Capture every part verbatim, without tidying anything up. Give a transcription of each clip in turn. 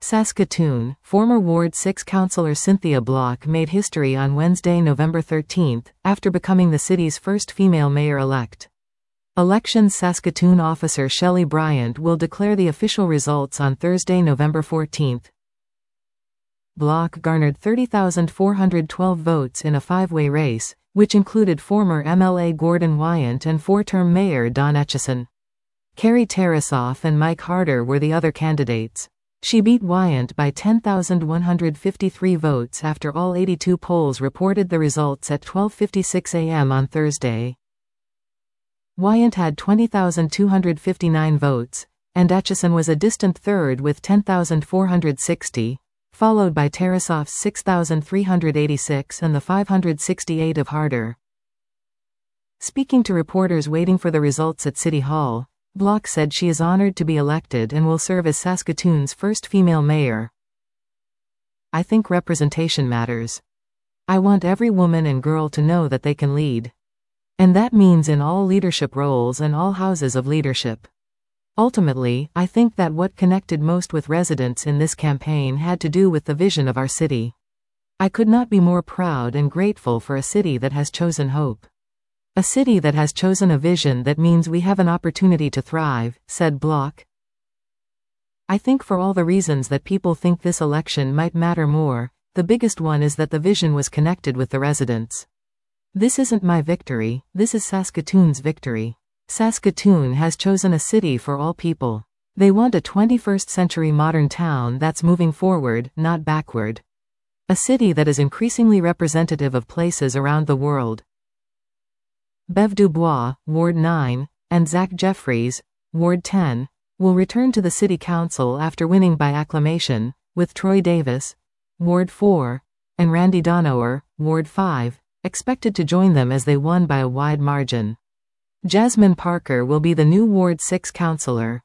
Saskatoon, former Ward six councillor Cynthia Block made history on Wednesday, November thirteenth, after becoming the city's first female mayor-elect. Elections Saskatoon officer Shelley Bryant will declare the official results on Thursday, November fourteenth. Block garnered thirty thousand four hundred twelve votes in a five-way race, which included former M L A Gordon Wyant and four-term Mayor Don Etchison. Kerry Tarasoff and Mike Harder were the other candidates. She beat Wyant by ten thousand one hundred fifty-three votes after all eighty-two polls reported the results at twelve fifty-six a m on Thursday. Wyant had twenty thousand two hundred fifty-nine votes, and Etchison was a distant third with ten thousand four hundred sixty, followed by Tarasoff's six thousand three hundred eighty-six and the five hundred sixty-eight of Harder. Speaking to reporters waiting for the results at City Hall, Block said she is honored to be elected and will serve as Saskatoon's first female mayor. "I think representation matters. I want every woman and girl to know that they can lead. And that means in all leadership roles and all houses of leadership. Ultimately, I think that what connected most with residents in this campaign had to do with the vision of our city. I could not be more proud and grateful for a city that has chosen hope. A city that has chosen a vision that means we have an opportunity to thrive," said Block. "I think for all the reasons that people think this election might matter more, the biggest one is that the vision was connected with the residents. This isn't my victory, this is Saskatoon's victory. Saskatoon has chosen a city for all people. They want a twenty-first century modern town that's moving forward, not backward. A city that is increasingly representative of places around the world." Bev Dubois, Ward nine, and Zach Jeffries, Ward ten, will return to the City Council after winning by acclamation, with Troy Davis, Ward four, and Randy Donower, Ward five, expected to join them as they won by a wide margin. Jasmine Parker will be the new Ward six councillor.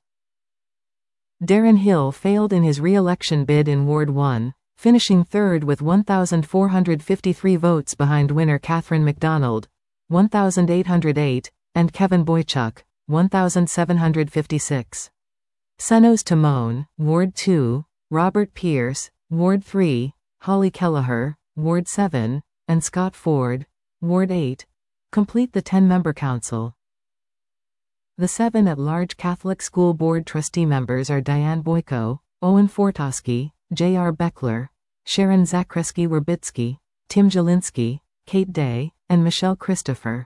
Darren Hill failed in his re-election bid in Ward one, finishing third with one thousand four hundred fifty-three votes behind winner Catherine McDonald, one thousand eight hundred eight, and Kevin Boychuk, one thousand seven hundred fifty-six. Senos Timone, Ward two, Robert Pierce, Ward three, Holly Kelleher, Ward seven, and Scott Ford, Ward eight, complete the ten-member council. The seven at-large Catholic School Board trustee members are Diane Boyko, Owen Fortosky, J R Beckler, Sharon Zakreski-Werbitsky, Tim Jelinski, Kate Day, and Michelle Christopher.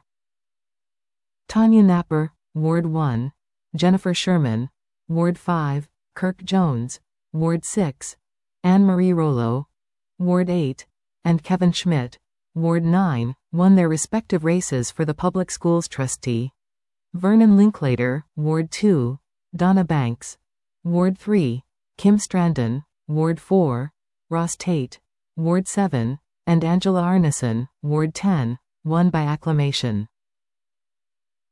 Tanya Napper, Ward one, Jennifer Sherman, Ward five, Kirk Jones, Ward six, Anne-Marie Rollo, Ward eight, and Kevin Schmidt, Ward nine, won their respective races for the Public Schools trustee. Vernon Linklater, Ward two, Donna Banks, Ward three, Kim Strandon, Ward four, Ross Tate, Ward seven, and Angela Arneson, Ward ten, won by acclamation.